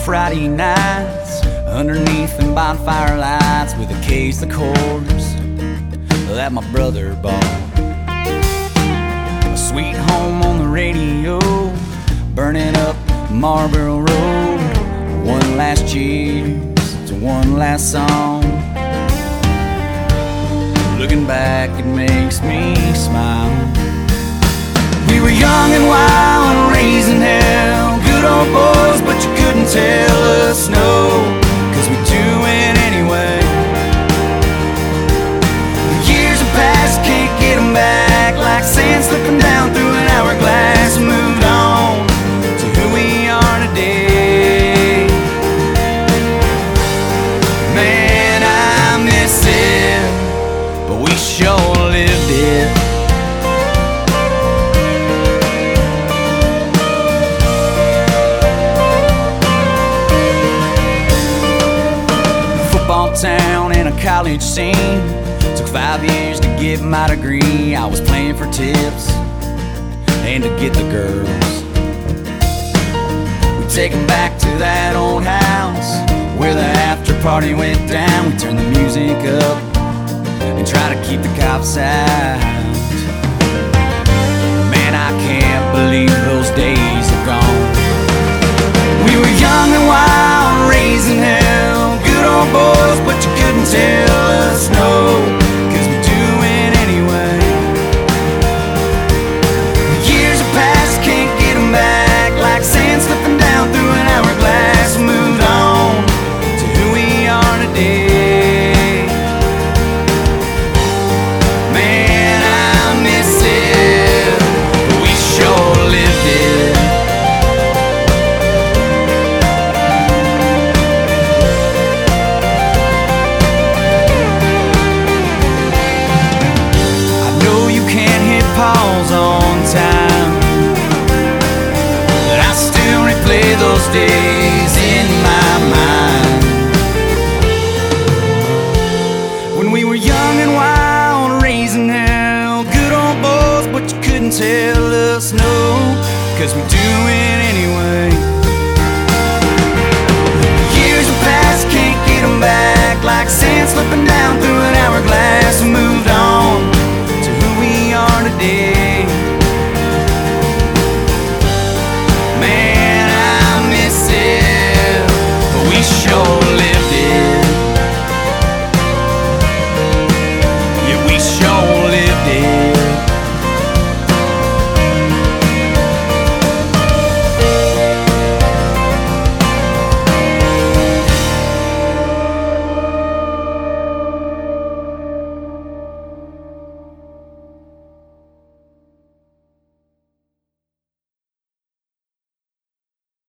Friday nights underneath them bonfire lights with a case of quarters that my brother bought. A sweet home on the radio, burning up Marlboro Road. One last cheers to one last song. Looking back, it makes me smile. We were young and wild and raising hell, good old boys, but you couldn't tell us no, 'cause we do it anyway. The years have passed, can't get them back, like sand slipping down through an hourglass. Moved on to who we are today. Man, I miss it, but we sure lived it. Football town and a college scene. Took 5 years to get my degree. I was playing for tips and to get the girls. We take 'em back to that old house where the after party went down. We turned the music up and try to keep the cops out. Man, I can't believe those days are gone. We were young and wild, raising hell, good old boys, but you couldn't tell us no, 'cause we do it anyway. The years have passed, can't get them back, like sand slipping down through an hourglass. Moved on to who we are today. Man, I miss it, but we sure lived it. I know you can't hit pause on time.